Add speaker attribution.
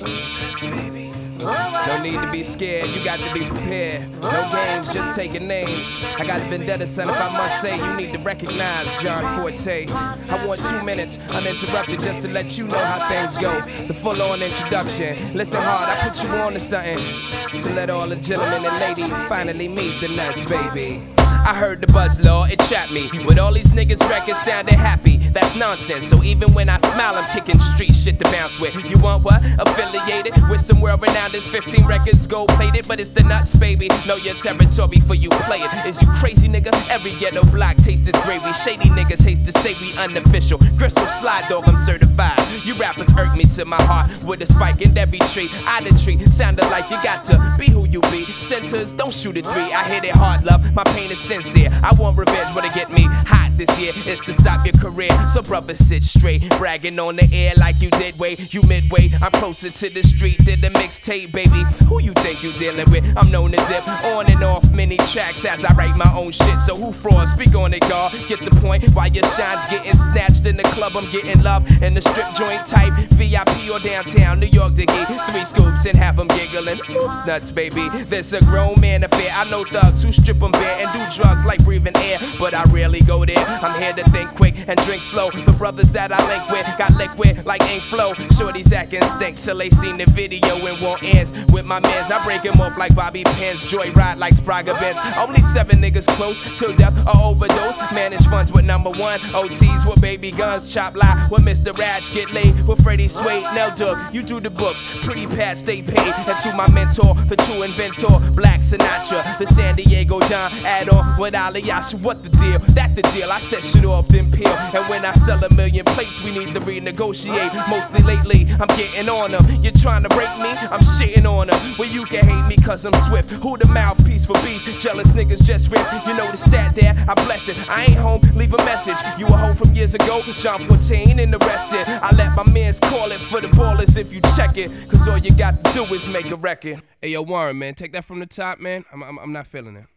Speaker 1: No need to be scared, you got to be prepared. No games, just taking names. I got a vendetta, son, if I must say, you need to recognize John Forte. I want 2 minutes, uninterrupted, just to let you know how things go. The full-on introduction. Listen hard, I put you on to something. To let all the gentlemen and ladies finally meet the nuts, baby. I heard the buzz law, it trapped me. With all these niggas records sounding happy, that's nonsense. So even when I smile, I'm kicking street shit to bounce with. You want what? Affiliated with some world-renowned, there's 15 records gold-plated, but it's the nuts, baby. Know your territory for you play it. Is you crazy, nigga? Every ghetto block tastes this gravy. Shady niggas hate to say we unofficial. Crystal slide dog, I'm certified. You rappers irk me to my heart with a spike in every tree. I the tree, sounded like you got to be who you be. Centers, don't shoot a 3. I hit it hard, love. My pain is sincere. I want revenge, what'll get me hot this year is to stop your career. So brother, sit straight, bragging on the air like you did wait. You midway, I'm closer to the street than the mixtape, baby. Who you think you dealing with? I'm known to dip on and off many tracks as I write my own shit. So who fraud? Speak on it, God. Get the point. While your shine's getting snatched in the club, I'm getting love in the strip joint type. VIP or downtown New York, diggy. 3 scoops and have them giggling. Oops, nuts, baby. This a grown man affair. I know thugs who strip them bare and do drugs like breathing air, but I rarely go there. I'm here to think quick and drink slow. The brothers that I link with got liquid like ink flow. Shorties acting stink till they seen the video and want ends. With my mans, I break them off like Bobby Pins. Joyride like Sprague Benz. Only 7 niggas close till death or overdose. Manage funds with number 1. OTs with baby guns. Chop lie with Mr. Ratch. Get laid with Freddie Swade. Nell Doug, you do the books. Pretty Pat, stay paid. And to my mentor, the true inventor, Black Sinatra, the San Diego Don. Add on with Aliasha, what the deal? That the deal. I set shit off, then peel. And when I sell 1,000,000 plates, we need to renegotiate. Mostly lately, I'm getting on them. You're trying to break me? I'm shitting on them. Well, you can hate me cause I'm swift. Who the mouthpiece for beef? Jealous niggas just rip. You know the stat there, I bless it. I ain't home, leave a message. You a hoe from years ago, John 14 and arrested. I let my mans call it for the ballers if you check it. Cause all you got to do is make a record. Hey, yo, Warren, man, take that from the top, man. I'm not feeling it.